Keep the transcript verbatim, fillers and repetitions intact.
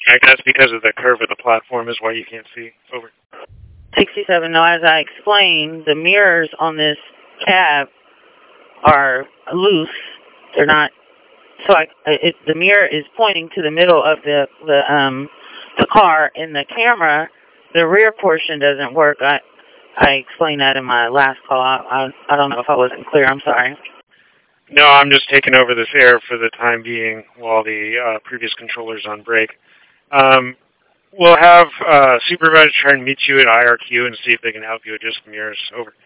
I guess because of the curve of the platform is why you can't see. Over. sixty-seven, no, as I explained, the mirrors on this cab are loose. They're not, so I, it, the mirror is pointing to the middle of the, the, um, the car, and the camera, the rear portion doesn't work. I, I explained that in my last call. I, I, I don't know if I wasn't clear. I'm sorry. No, I'm just taking over this air for the time being while the uh, previous controller's on break. Um, we'll have uh, supervisor try and meet you at I R Q and see if they can help you adjust the mirrors. Over.